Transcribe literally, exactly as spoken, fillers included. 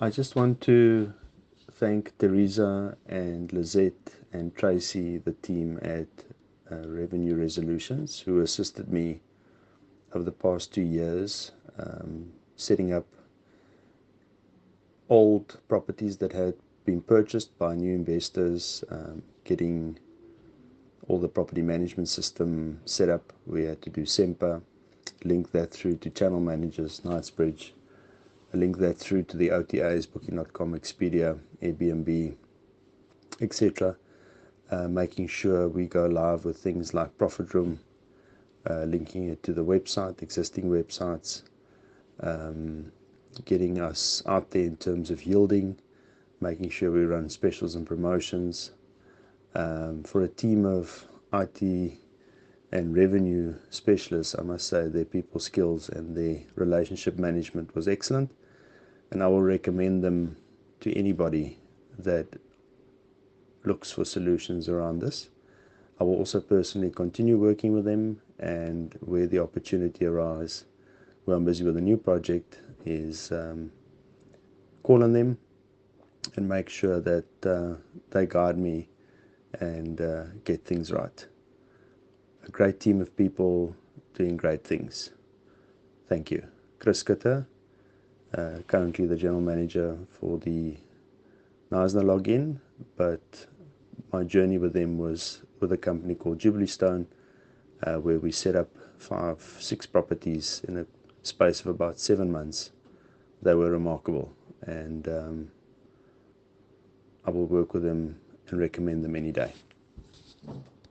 I just want to thank Teresa and Lizette and Tracy, the team at uh, Revenue Resolutions, who assisted me over the past two years um, setting up old properties that had been purchased by new investors, um, getting all the property management system set up. We had to do SEMPA, link that through to channel managers, Knightsbridge, link that through to the O T As, Booking dot com, Expedia, Airbnb, et cetera. Uh, making sure we go live with things like Profit Room, uh, linking it to the website, existing websites, um, getting us out there in terms of yielding, making sure we run specials and promotions. Um, for a team of I T and revenue specialists, I must say their people skills and their relationship management was excellent, and I will recommend them to anybody that looks for solutions around this. I will also personally continue working with them, and where the opportunity arises, where I'm busy with a new project, is um, call on them and make sure that uh, they guide me and uh, get things right. A great team of people doing great things. Thank you. Chris Kutter, uh, currently the general manager for the Knysna login, but my journey with them was with a company called Jubilee Stone, uh, where we set up five, six properties in a space of about seven months. They were remarkable, and um, I will work with them and recommend them any day.